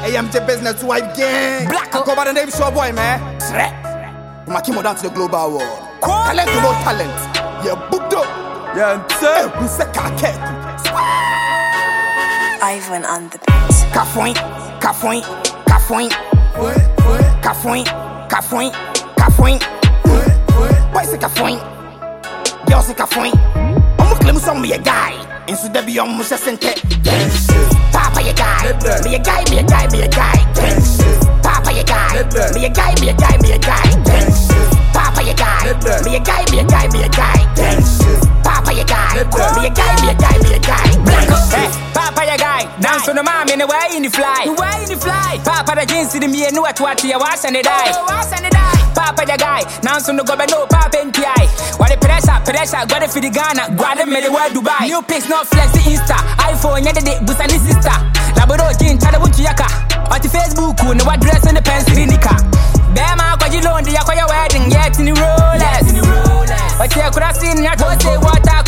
AMJ Business Wife Gang. Black I go by the name Show Boy, man. I'm a down to the global world. Talent to no talent. Yeah, Buddha. Yeah, and who said Kaket? Ivan on the beat. Kafoin, Kafoin, Kafoin. Kafoin, Kafoin, Kafoin. Boy, say Kafoin. Girl, say Kafoin. I'm a claim some me a guy. And so there be on Musa Sente. Papa, your guy. Me a guy, me a guy, me a guy. Papa, your guy. Me a guy, me a guy, me a guy. Papa, your guy. Me a guy, me a guy, me a guy. Papa, your guy. Me a guy, me a guy, me a guy. Papa your guy, dance on the mom in the way in the fly. Papa the jeans in the me and what you wash and die. Papa the guy, dance on the governor, Papa and PI. What the pressure, got it for the Ghana, got it made the world Dubai. New pics, not flex the Insta, iPhone, yeah, the Busani sister. Laboro, Jin, Chadabuchi Yaka. What the Facebook, no what dress and the pencil in the car. Bema, what you loan, the Yakoya wedding, yet in the Rolex. What you could have seen, you have to say water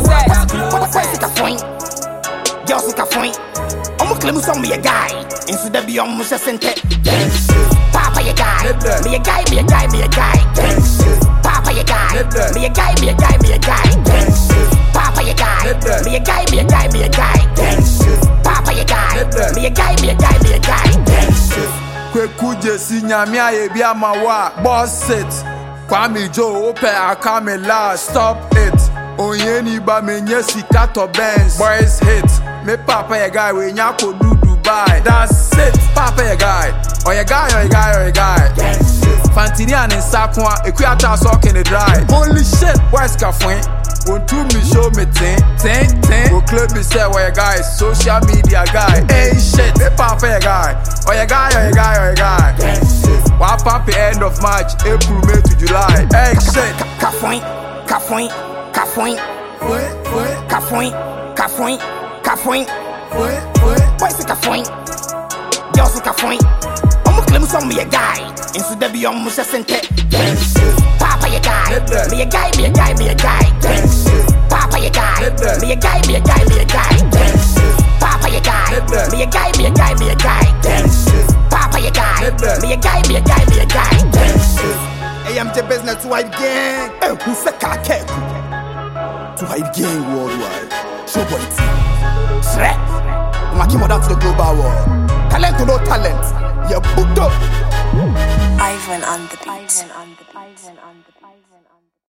closest. Girl, say Kafoin. I'm a claim some me a guy. And so there be on Musa Sente. Papa, your guy. Me a guy, me a guy, me a guy. Papa, your guy. Me a guy, me a guy, me a guy. Papa, your guy. Me a guy, me a guy, me a guy. Papa, your guy. Me a guy, me a guy, me a guy. Kweku Jesi nyami aye bi amawa. Boss it. Kwame Joe open akame last. Stop it. Onyeni ba menye sika to Benz. Boys hit. Me papa your guy we nyako do Dubai. That's it. Papa your guy. Or your guy, or your guy, or your guy. Fantini and Sakwa, Equata sock in the dry. Holy shit, where's Kafoin? Won't you me show me ten? Go club me say where your guy is social media guy. Hey shit, me papa your guy. Or your guy, or your guy, or your guy. Why papa end of March, April, May to July. Hey shit. Kafoin, Kafoin, Kafoin. Kafoin, Kafoin, Kafoin. Boy, say Kafoin. Girl, say Kafoin. I'm a claim some me a guy. And so there be on Musa Sente. Papa, your guy. Me a guy, me a guy, me a guy. Papa, your guy. Me a guy, me a guy, me a guy. Papa, your guy. Me a guy, me a guy, me a guy. Papa, your guy. Me a guy, me a guy, me a guy. AMJ Business Wife Gang. Who said Kaket? To Wife Gang worldwide. Show Boy T. Shrek. I'm a down to the global world. Talent to no talent. Yeah, Buddha. Ivan on the beat.